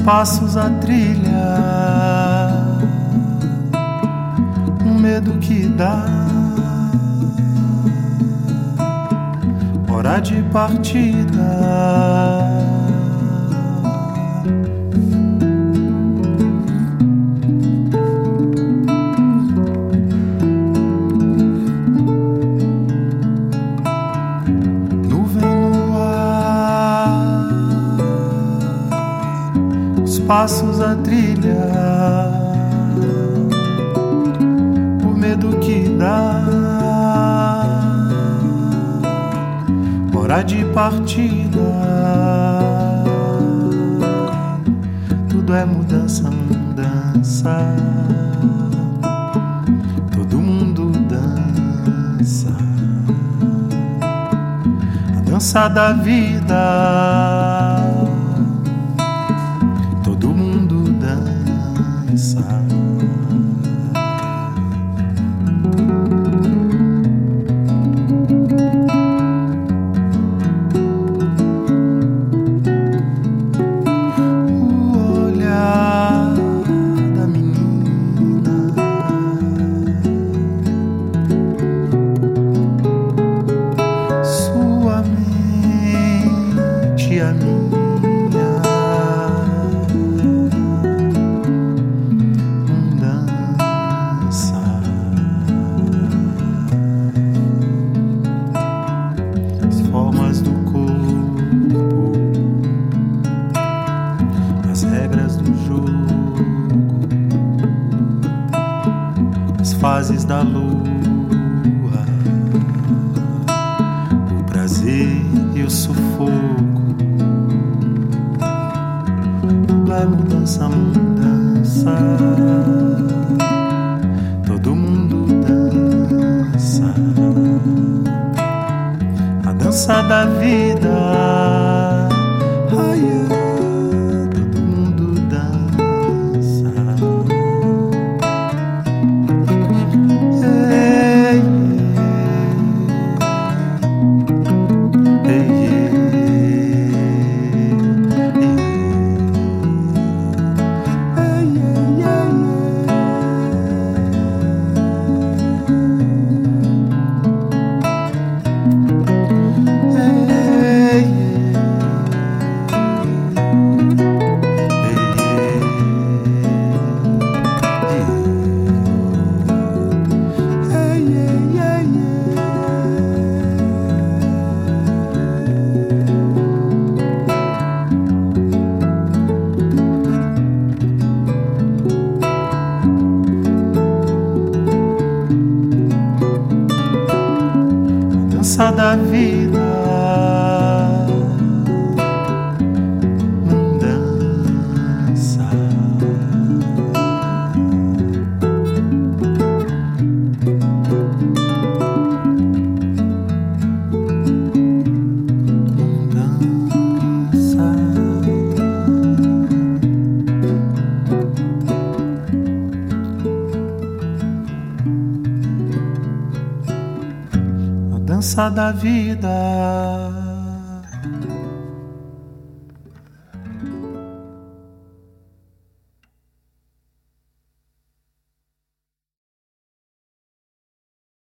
passos a trilhar, um medo que dá, hora de partida. Passos a trilhar, o medo que dá, hora de partida. Tudo é mudança, mudança. Todo mundo dança a dança da vida. Fases da lua, o prazer e o sufoco. Tudo é mudança, mudança. Todo mundo dança a dança da vida. Todo mundo dança. Da vida, mudança. Dança da vida.